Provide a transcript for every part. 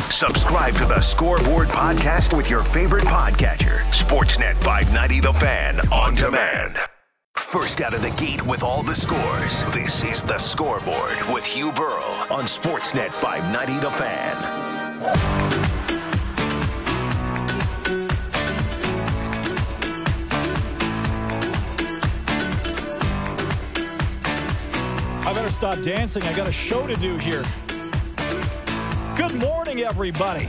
Subscribe to the Scoreboard podcast with your favorite podcatcher. Sportsnet 590 The Fan on demand. First out of the gate with all the scores. This is the Scoreboard with Hugh Burrell on Sportsnet 590 The Fan. I better stop dancing. I got a show to do here. Good morning, everybody.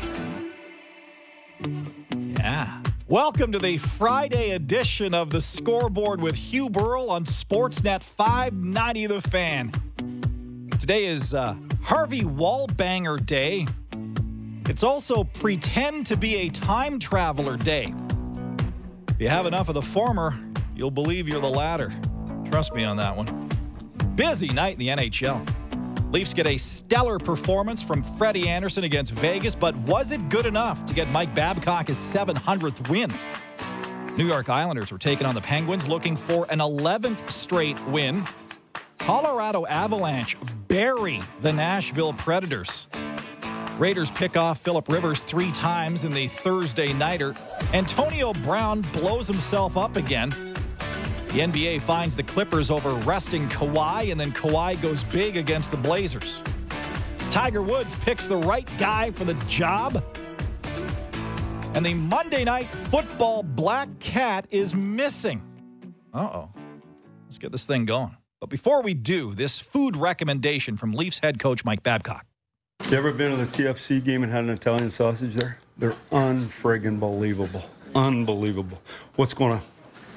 Yeah. Welcome to the Friday edition of the Scoreboard with Hugh Burrell on Sportsnet 590 The Fan. Today is Harvey Wallbanger Day. It's also Pretend to be a Time Traveler Day. If you have enough of the former, you'll believe you're the latter. Trust me on that one. Busy night in the NHL. Leafs get a stellar performance from Freddie Andersen against Vegas, but was it good enough to get Mike Babcock his 700th win? New York Islanders were taking on the Penguins looking for an 11th straight win. Colorado Avalanche bury the Nashville Predators. Raiders pick off Phillip Rivers 3 times in the Thursday nighter. Antonio Brown blows himself up again. The NBA finds the Clippers over resting Kawhi, and then Kawhi goes big against the Blazers. Tiger Woods picks the right guy for the job. And the Monday Night Football Black Cat is missing. Uh-oh. Let's get this thing going. But before we do, this food recommendation from Leafs head coach Mike Babcock. You ever been to the TFC game and had an Italian sausage there? They're unfriggin' believable. Unbelievable. What's going on?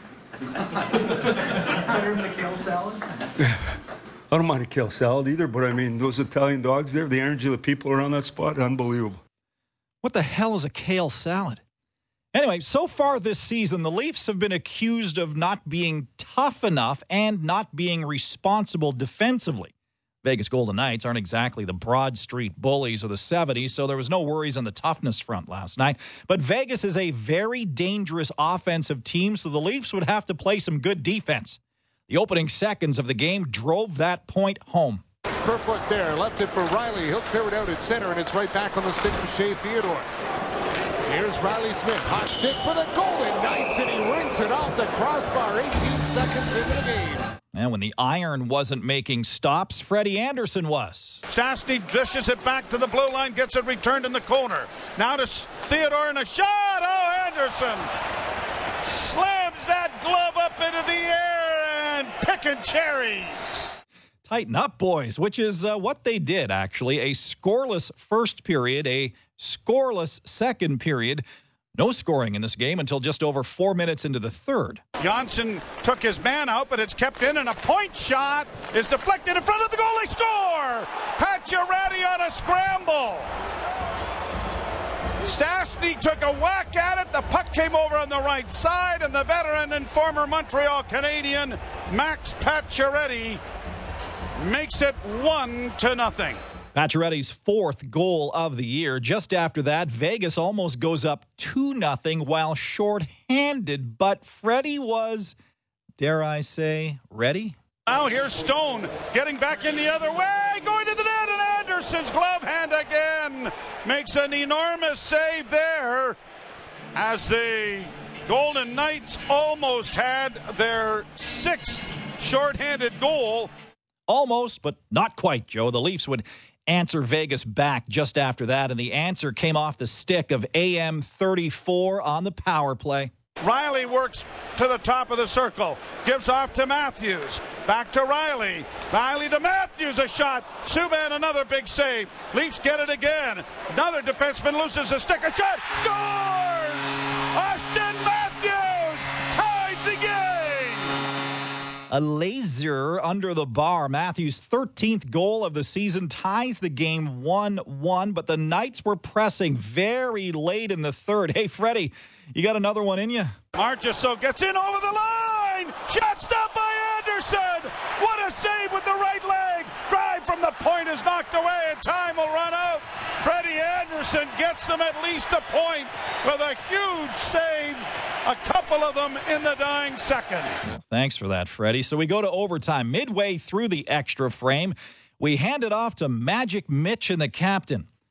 Better than the kale salad? I don't mind a kale salad either, but I mean, those Italian dogs there, the energy of the people around that spot, unbelievable. What the hell is a kale salad? Anyway, so far this season, the Leafs have been accused of not being tough enough and not being responsible defensively. Vegas Golden Knights aren't exactly the Broad Street bullies of the 70s, so there was no worries on the toughness front last night. But Vegas is a very dangerous offensive team, so the Leafs would have to play some good defense. The opening seconds of the game drove that point home. Kerfoot there, left it for Riley. He'll clear it out at center, and it's right back on the stick of Shea Theodore. Here's Riley Smith, hot stick for the Golden Knights, and he rings it off the crossbar 18 seconds into the game. And when the iron wasn't making stops, Freddie Andersen was. Stastny dishes it back to the blue line, gets it returned in the corner. Now to Theodore and a shot. Oh, Andersen slams that glove up into the air and picking cherries. Tighten up, boys, which is what they did, actually. A scoreless first period, a scoreless second period. No scoring in this game until just over 4 minutes into the third. Johnson took his man out, but it's kept in, and a point shot is deflected in front of the goal. They score! Pacioretty on a scramble. Stastny took a whack at it. The puck came over on the right side, and the veteran and former Montreal Canadian Max Pacioretty makes it 1-0. Pacioretty's 4th goal of the year. Just after that, Vegas almost goes up 2-0 while shorthanded, but Freddie was, dare I say, ready? Now here's Stone getting back in the other way, going to the net, and Andersen's glove hand again makes an enormous save there as the Golden Knights almost had their 6th shorthanded goal. Almost, but not quite, Joe. The Leafs would answer Vegas back just after that, and the answer came off the stick of AM34 on the power play. Riley works to the top of the circle, gives off to Matthews, back to Riley. Riley to Matthews, a shot. Subban, another big save. Leafs get it again. Another defenseman loses a stick, a shot, scores! Austin Matthews ties the game! A laser under the bar. Matthews' 13th goal of the season ties the game 1-1, but the Knights were pressing very late in the third. Hey, Freddie, you got another one in you? Marchessault gets in over the line. Shot stopped by Andersen. What a save with the right leg. Drive from the point is knocked away, and time will run out. Freddie Andersen gets them at least a point with a huge save. A couple of them in the dying second. Well, thanks for that, Freddie. So we go to overtime. Midway through the extra frame, we hand it off to Magic Mitch and the captain.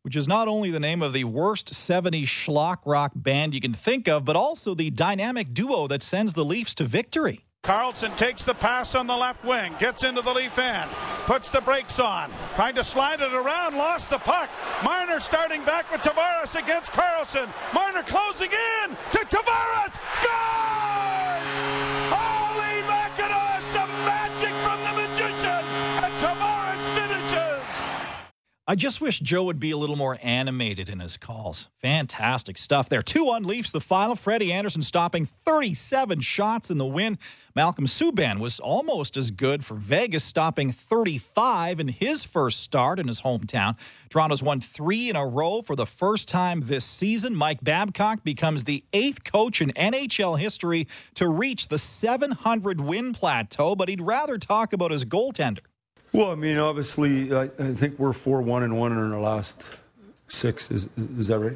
which is not only the name of the worst 70s schlock rock band you can think of, but also the dynamic duo that sends the Leafs to victory. Carlson takes the pass on the left wing, gets into the Leaf end, puts the brakes on, trying to slide it around, lost the puck. Marner starting back with Tavares against Carlson. Marner closing in to Tavares, scores! Holy Mackinac, some magic from the magician, and Tavares finishes! I just wish Joe would be a little more animated in his calls. Fantastic stuff there. 2-1 Leafs, the final. Freddie Andersen stopping 37 shots in the win. Malcolm Subban was almost as good for Vegas, stopping 35 in his first start in his hometown. Toronto's won 3 in a row for the first time this season. Mike Babcock becomes the 8th coach in NHL history to reach the 700-win plateau, but he'd rather talk about his goaltender. Well, I mean, obviously, I think we're 4-1-1 in our last 6. Is that right?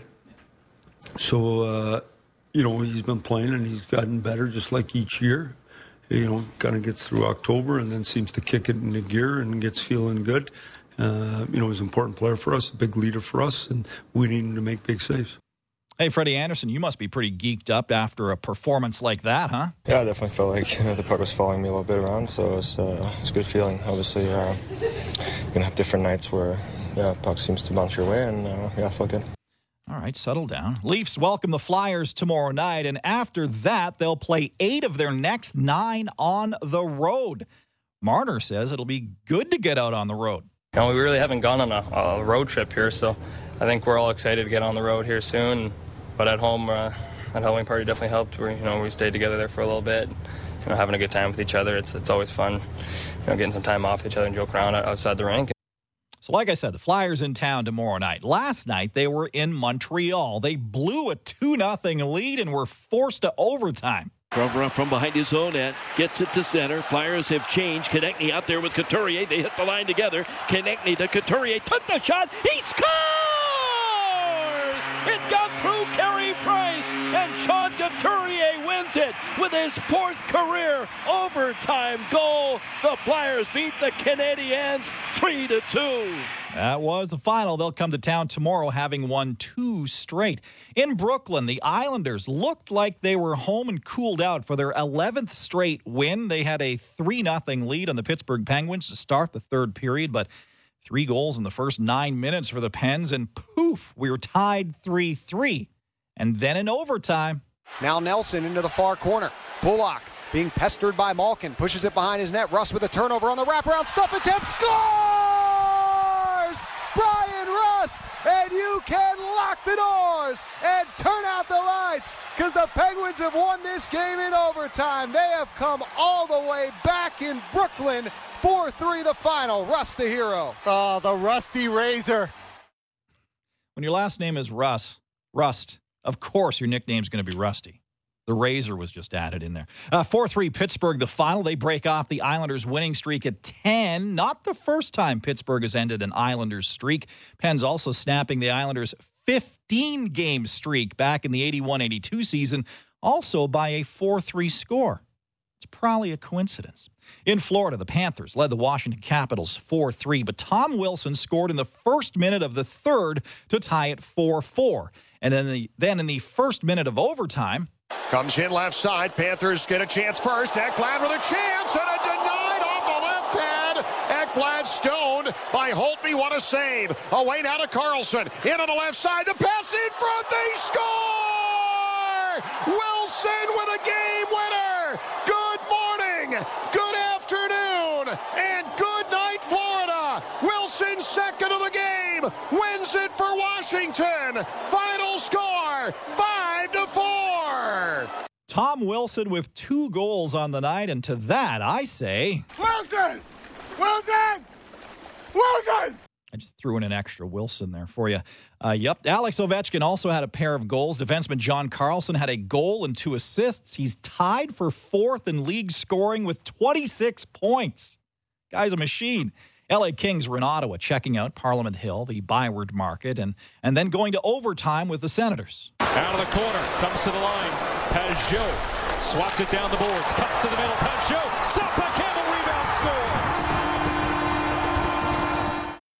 So, he's been playing and he's gotten better just like each year. Kind of gets through October and then seems to kick it into gear and gets feeling good. He's an important player for us, a big leader for us, and we need him to make big saves. Hey, Freddie Andersen, you must be pretty geeked up after a performance like that, huh? Yeah, I definitely felt like the puck was following me a little bit around, so it's a good feeling. Obviously, you're going to have different nights where, puck seems to bounce your way, and, I felt good. All right, settle down. Leafs welcome the Flyers tomorrow night, and after that, they'll play 8 of their next 9 on the road. Marner says it'll be good to get out on the road. We really haven't gone on a road trip here, so I think we're all excited to get on the road here soon. But at home, that Halloween party definitely helped. We stayed together there for a little bit, having a good time with each other. It's always fun, getting some time off each other and joke around outside the rink. So like I said, the Flyers in town tomorrow night. Last night, they were in Montreal. They blew a 2-0 lead and were forced to overtime. Provorov from behind his own net, gets it to center. Flyers have changed. Konechny out there with Couturier. They hit the line together. Konechny to Couturier. Took the shot. He scores! It got through Carey Price, and Sean Couturier wins it with his 4th career overtime goal. The Flyers beat the Canadiens 3-2. That was the final. They'll come to town tomorrow having won 2 straight. In Brooklyn, the Islanders looked like they were home and cooled out for their 11th straight win. They had a 3-0 lead on the Pittsburgh Penguins to start the third period, but 3 goals in the first 9 minutes for the Pens, and poof, we were tied 3-3. And then in overtime. Now Nelson into the far corner. Bullock being pestered by Malkin. Pushes it behind his net. Russ with a turnover on the wraparound. Stuff attempt. Scores! Brian Rust! And you can lock the doors and turn out the lights because the Penguins have won this game in overtime. They have come all the way back in Brooklyn. 4-3 the final. Rust the hero. Oh, the Rusty Razor. When your last name is Rust, of course your nickname's going to be Rusty. The Razor was just added in there. 4-3 Pittsburgh, the final. They break off the Islanders' winning streak at 10. Not the first time Pittsburgh has ended an Islanders streak. Pens also snapping the Islanders' 15-game streak back in the 81-82 season, also by a 4-3 score. It's probably a coincidence. In Florida, the Panthers led the Washington Capitals 4-3, but Tom Wilson scored in the first minute of the third to tie it 4-4. And then in the first minute of overtime, comes in left side. Panthers get a chance first. Ekblad with a chance and a denied off the left hand. Ekblad stoned by Holtby. What a save. Away now to Carlson. In on the left side. The pass in front. They score! Wilson with a game winner. Good morning. Good afternoon. And good night, Florida. Wilson second of the game. Wins it for Washington. Final score 5-4. Tom Wilson with 2 goals on the night, and to that I say, Wilson! Wilson! Wilson! I just threw in an extra Wilson there for you. Yep, Alex Ovechkin also had a pair of goals. Defenseman John Carlson had a goal and 2 assists. He's tied for 4th in league scoring with 26 points. Guy's a machine. LA Kings were in Ottawa checking out Parliament Hill, the Byward Market, and then going to overtime with the Senators. Out of the corner, comes to the line. Pajot swats it down the boards, cuts to the middle. Pajot, stopped by Campbell, rebound, score.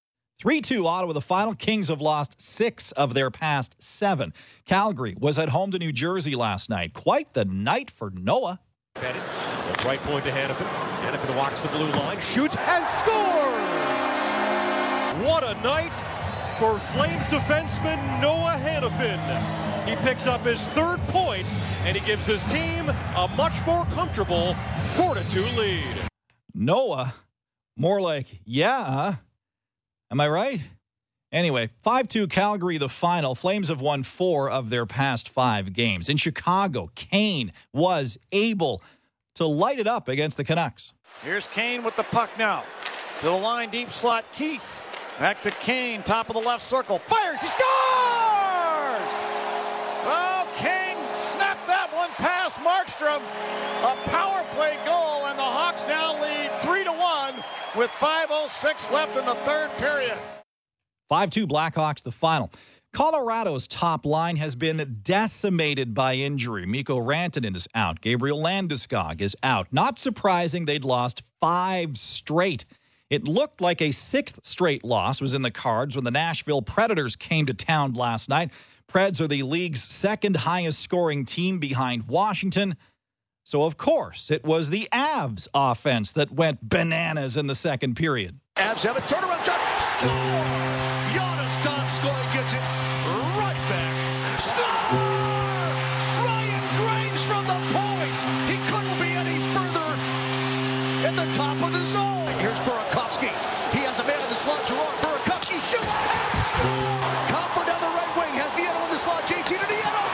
3-2 Ottawa the final. Kings have lost 6 of their past 7. Calgary was at home to New Jersey last night. Quite the night for Noah. Bennett, the right point to Hannafin. Hannafin walks the blue line, shoots, and scores! What a night for Flames defenseman Noah Hannafin. He picks up his 3rd point, and he gives his team a much more comfortable 4-2 lead. Noah, more like, yeah, huh? Am I right? Anyway, 5-2 Calgary, the final. Flames have won 4 of their past 5 games. In Chicago, Kane was able to light it up against the Canucks. Here's Kane with the puck now. To the line, deep slot, Keith. Back to Kane, top of the left circle. Fires, he scores! Well, Kane snapped that one past Markstrom. A power play goal, and the Hawks now lead 3-1 with 5:06 left in the 3rd period. 5-2 Blackhawks, the final. Colorado's top line has been decimated by injury. Mikko Rantanen is out. Gabriel Landeskog is out. Not surprising they'd lost 5 straight. It looked like a 6th straight loss was in the cards when the Nashville Predators came to town last night. Preds are the league's 2nd highest scoring team behind Washington. So, of course, it was the Avs offense that went bananas in the 2nd period. Avs have a turnaround shot. Score! Jonas Donskoy gets it right back. Score! Ryan Graves from the point. He couldn't be any further at the top of the zone. Here's Burakovsky. He has a man in the slot. Gerard Burakovsky shoots and scores! Comfort down the right wing. Has Nieto in the slot. JT to Nieto.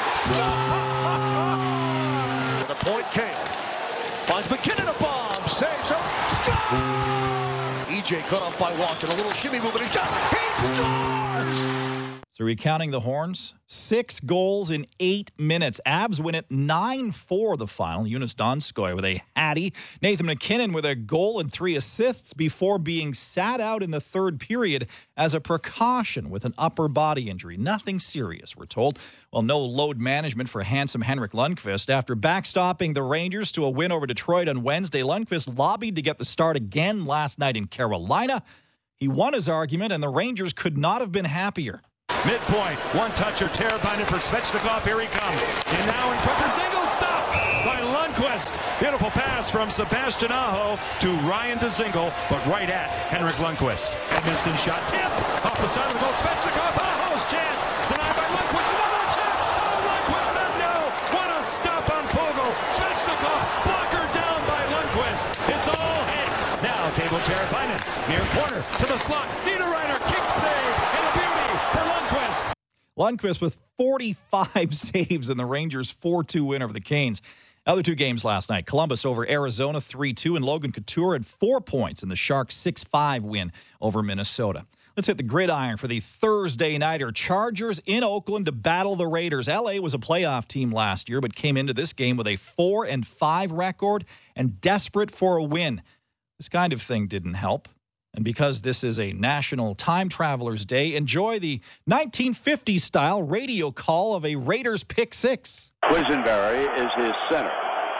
Score! The point came. Finds McKinnon a bomb. Saves her. Score! EJ cut off by Walton. A little shimmy move and a shot. He scores! So recounting the Horns, 6 goals in 8 minutes. Avs win it 9-4 the final. Jonas Donskoy with a hattie. Nathan McKinnon with a goal and 3 assists before being sat out in the 3rd period as a precaution with an upper body injury. Nothing serious, we're told. Well, no load management for handsome Henrik Lundqvist. After backstopping the Rangers to a win over Detroit on Wednesday, Lundqvist lobbied to get the start again last night in Carolina. He won his argument, and the Rangers could not have been happier. Midpoint, one-toucher, Teravainen for Svechnikov. Here he comes. And now in front, Dzingel stopped by Lundqvist. Beautiful pass from Sebastian Aho to Ryan Dzingel, but right at Henrik Lundqvist. Edmondson shot tipped off the side of the goal. Svechnikov, Aho's chance. Denied by Lundqvist. Another chance. Oh, Lundqvist said no. What a stop on Fogle. Svechnikov, blocker down by Lundqvist. It's all hit. Now, table Teravainen. Near corner to the slot. Niederreiter, kick save. And a beauty for Lundqvist. Lundqvist with 45 saves in the Rangers' 4-2 win over the Canes. Other 2 games last night. Columbus over Arizona 3-2, and Logan Couture had 4 points in the Sharks' 6-5 win over Minnesota. Let's hit the gridiron for the Thursday nighter. Chargers in Oakland to battle the Raiders. LA was a playoff team last year, but came into this game with a 4-5 record and desperate for a win. This kind of thing didn't help. And because this is a National Time Travelers Day, enjoy the 1950s-style radio call of a Raiders pick six. Quisenberry is his center.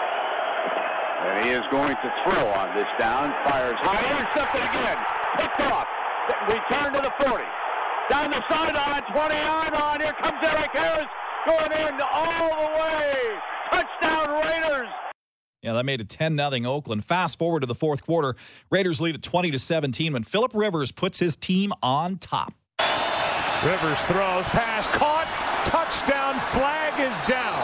And he is going to throw on this down. Fires high. Intercepted again. Picked off. Return to the 40. Down the sideline, 20-yard line. Here comes Eric Harris going in all the way. Touchdown Raiders. Yeah, that made it 10-0 Oakland. Fast forward to the 4th quarter. Raiders lead at 20-17 when Phillip Rivers puts his team on top. Rivers throws, pass caught, touchdown, flag is down.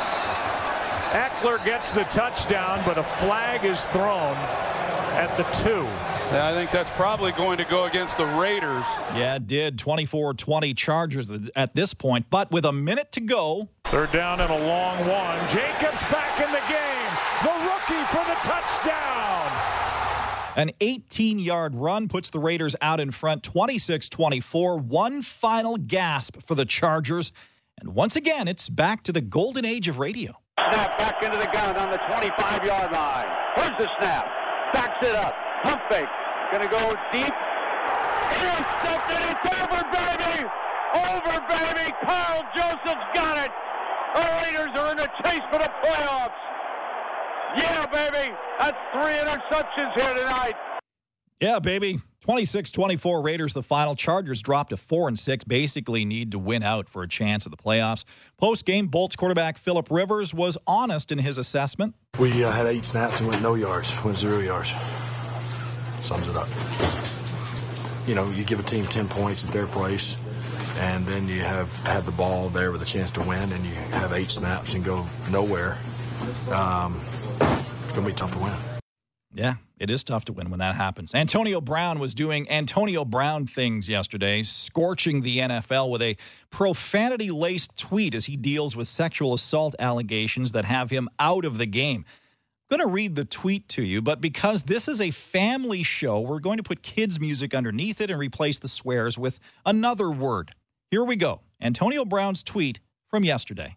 Eckler gets the touchdown, but a flag is thrown at the 2. Yeah, I think that's probably going to go against the Raiders. Yeah, it did. 24-20 Chargers at this point, but with a minute to go. 3rd down and a long one. Jacobs back in the game. The rookie for the touchdown. An 18-yard run puts the Raiders out in front, 26-24. One final gasp for the Chargers. And once again, it's back to the golden age of radio. Snap back into the gun on the 25-yard line. Here's the snap. Backs it up. Pump fake. Going to go deep. Intercepted. It's over, baby. Over, baby. Carl Joseph's got it. The Raiders are in the chase for the playoffs. Yeah, baby. That's 3 interceptions here tonight. Yeah, baby. 26-24 Raiders the final. Chargers dropped to 4-6. Basically need to win out for a chance at the playoffs. Post-game, Bolts quarterback Phillip Rivers was honest in his assessment. We had 8 snaps and went no yards, went 0 yards. Sums it up. You know, you give a team 10 points at their place, and then you have the ball there with a chance to win, and you have 8 snaps and go nowhere. It's going to be tough to win. Yeah, it is tough to win when that happens. Antonio Brown was doing Antonio Brown things yesterday, scorching the NFL with a profanity-laced tweet as he deals with sexual assault allegations that have him out of the game. I'm going to read the tweet to you, but because this is a family show, we're going to put kids' music underneath it and replace the swears with another word. Here we go. Antonio Brown's tweet from yesterday.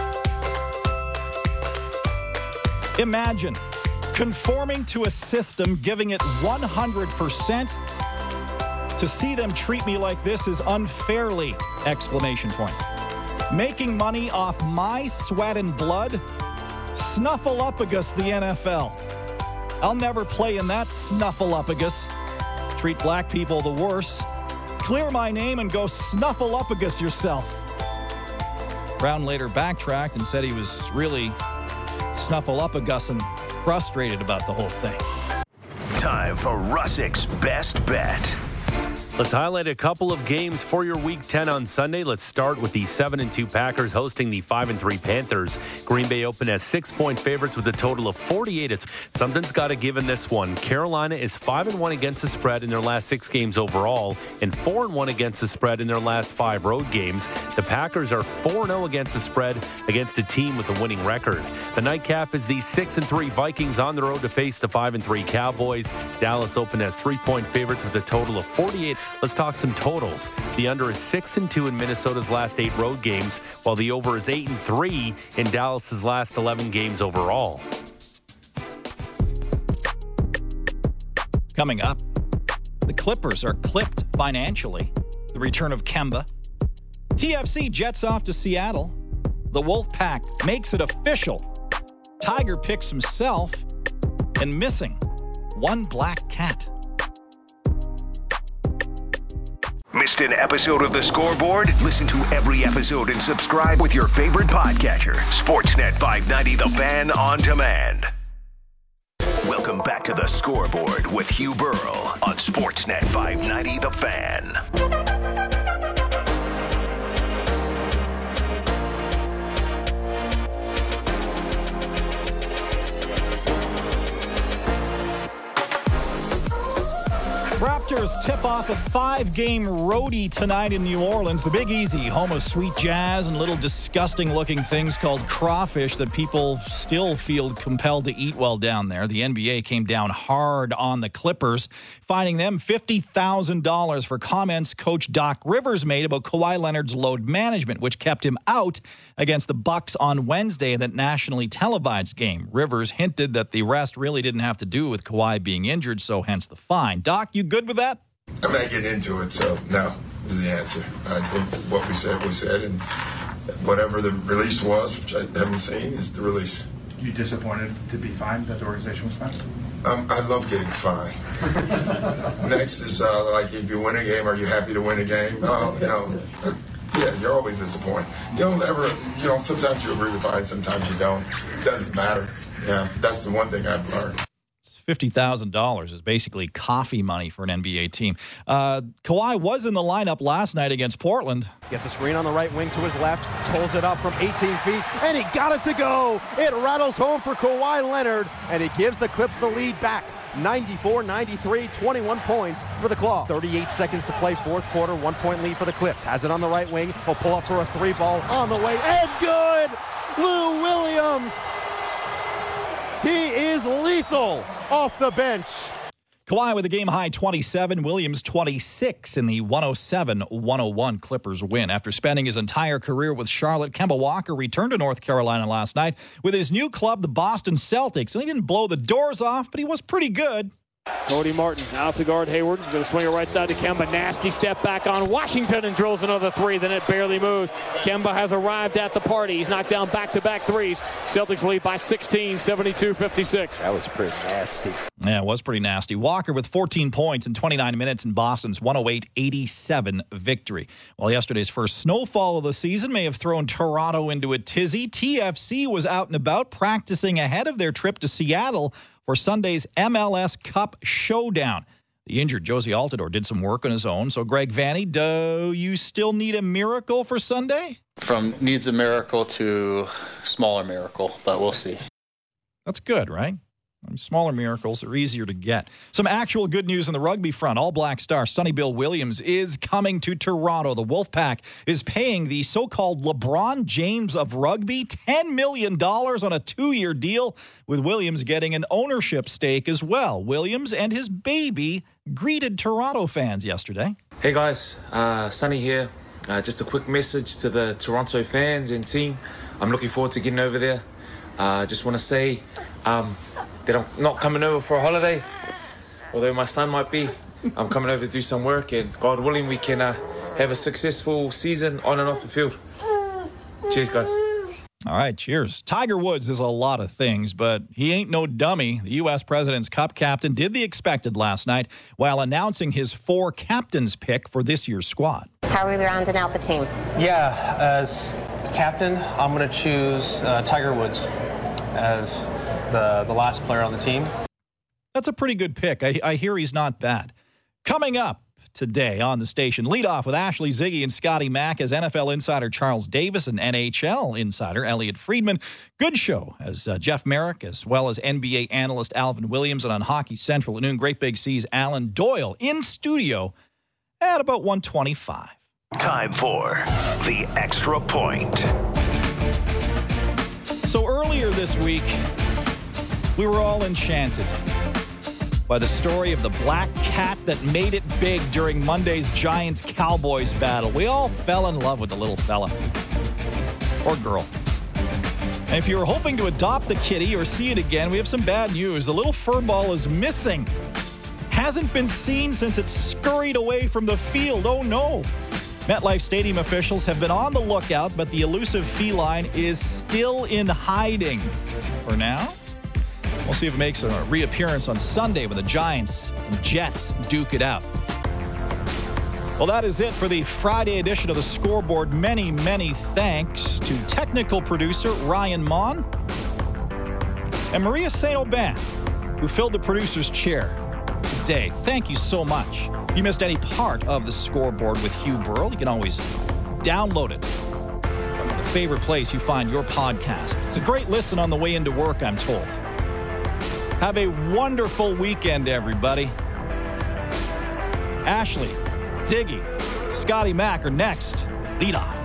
Imagine conforming to a system, giving it 100%. To see them treat me like this is unfairly! Exclamation point. Making money off my sweat and blood? Snuffleupagus the NFL. I'll never play in that snuffleupagus. Treat black people the worse. Clear my name and go snuffleupagus yourself. Brown later backtracked and said he was really snuffleupagus and frustrated about the whole thing. Time for Russick's Best Bet. Let's highlight a couple of games for your Week 10 on Sunday. Let's start with the 7-2 Packers hosting the 5-3 Panthers. Green Bay opened as 6-point favorites with a total of 48. Something's got to give in this one. Carolina is 5-1 against the spread in their last 6 games overall and 4-1 against the spread in their last 5 road games. The Packers are 4-0 against the spread against a team with a winning record. The nightcap is the 6-3 Vikings on the road to face the 5-3 Cowboys. Dallas opened as 3-point favorites with a total of 48. Let's talk some totals. The under is 6-2 in Minnesota's last 8 road games, while the over is 8-3 in Dallas's last 11 games overall. Coming up, the Clippers are clipped financially. The return of Kemba. TFC jets off to Seattle. The Wolfpack makes it official. Tiger picks himself. And missing one black cat. Missed an episode of The Scoreboard? Listen to every episode and subscribe with your favorite podcatcher. Sportsnet 590 The Fan on demand. Welcome back to The Scoreboard with Hugh Burrell on Sportsnet 590 The Fan. Raptors tip off a 5-game roadie tonight in New Orleans. The Big Easy, home of sweet jazz and little disgusting-looking things called crawfish that people still feel compelled to eat while down there. The NBA came down hard on the Clippers, fining them $50,000 for comments Coach Doc Rivers made about Kawhi Leonard's load management, which kept him out against the Bucks on Wednesday in that nationally televised game. Rivers hinted that the rest really didn't have to do with Kawhi being injured, so hence the fine. Doc, you good with that? I'm not getting into it, so no is the answer. I think what we said, and whatever the release was, which I haven't seen, is the release. You disappointed to be fined, that the organization was fined? I love getting fined. Next is like, if you win a game, are you happy to win a game? Yeah, you're always disappointed. You don't ever, sometimes you agree with fines, sometimes you don't. It doesn't matter. Yeah, that's the one thing I've learned. $50,000 is basically coffee money for an NBA team. Kawhi was in the lineup last night against Portland. Gets a screen on the right wing to his left, pulls it up from 18 feet, and he got it to go. It rattles home for Kawhi Leonard, and he gives the Clips the lead back. 94-93, 21 points for the Claw. 38 seconds to play, fourth quarter, 1-point lead for the Clips. Has it on the right wing. He'll pull up for a 3-ball on the way, and good! Lou Williams! He is lethal off the bench. Kawhi with a game-high 27, Williams 26 in the 107-101 Clippers win. After spending his entire career with Charlotte, Kemba Walker returned to North Carolina last night with his new club, the Boston Celtics. And he didn't blow the doors off, but he was pretty good. Cody Martin out to guard Hayward. Going to swing it right side to Kemba. Nasty step back on Washington and drills another three. Then it barely moves. Kemba has arrived at the party. He's knocked down back-to-back threes. Celtics lead by 16, 72-56. That was pretty nasty. Yeah, it was pretty nasty. Walker with 14 points in 29 minutes in Boston's 108-87 victory. While yesterday's first snowfall of the season may have thrown Toronto into a tizzy, TFC was out and about practicing ahead of their trip to Seattle for Sunday's MLS Cup showdown. The injured Josie Altidore did some work on his own. So, Greg Vanney, do you still need a miracle for Sunday? From needs a miracle to smaller miracle, but we'll see. That's good, right? Smaller miracles are easier to get. Some actual good news on the rugby front. All Black star Sonny Bill Williams is coming to Toronto. The Wolfpack is paying the so-called LeBron James of rugby $10 million on a 2-year deal, with Williams getting an ownership stake as well. Williams and his baby greeted Toronto fans yesterday. Hey guys, Sonny here. Just a quick message to the Toronto fans and team. I'm looking forward to getting over there. Just want to say that I'm not coming over for a holiday, although my son might be. I'm coming over to do some work, and God willing, we can have a successful season on and off the field. Cheers, guys. All right, cheers. Tiger Woods is a lot of things, but he ain't no dummy. The U.S. President's Cup captain did the expected last night while announcing his 4 captains pick for this year's squad. How are we rounding out the team? Yeah, as captain, I'm going to choose Tiger Woods as the last player on the team. That's a pretty good pick. I hear he's not bad. Coming up today on the station, lead off with Ashley Ziggy and Scotty Mack as NFL insider Charles Davis and NHL insider Elliot Friedman. Good show as Jeff Merrick, as well as NBA analyst Alvin Williams, and on Hockey Central at noon, Great Big C's Alan Doyle in studio at about 1:25. Time for the Extra Point. So earlier this week, we were all enchanted by the story of the black cat that made it big during Monday's Giants-Cowboys battle. We all fell in love with the little fella. Or girl. And if you were hoping to adopt the kitty or see it again, we have some bad news. The little furball is missing. Hasn't been seen since it scurried away from the field. Oh no. MetLife Stadium officials have been on the lookout, but the elusive feline is still in hiding. For now, we'll see if it makes a reappearance on Sunday when the Giants and Jets duke it out. Well, that is it for the Friday edition of the Scoreboard. Many, many thanks to technical producer Ryan Mon and Maria St. Aubin, who filled the producer's chair today. Thank you so much. If you missed any part of the Scoreboard with Hugh Burrell, you can always download it from the favorite place you find your podcast. It's a great listen on the way into work, I'm told. Have a wonderful weekend, everybody. Ashley, Ziggy, Scotty Mack are next. Lead off.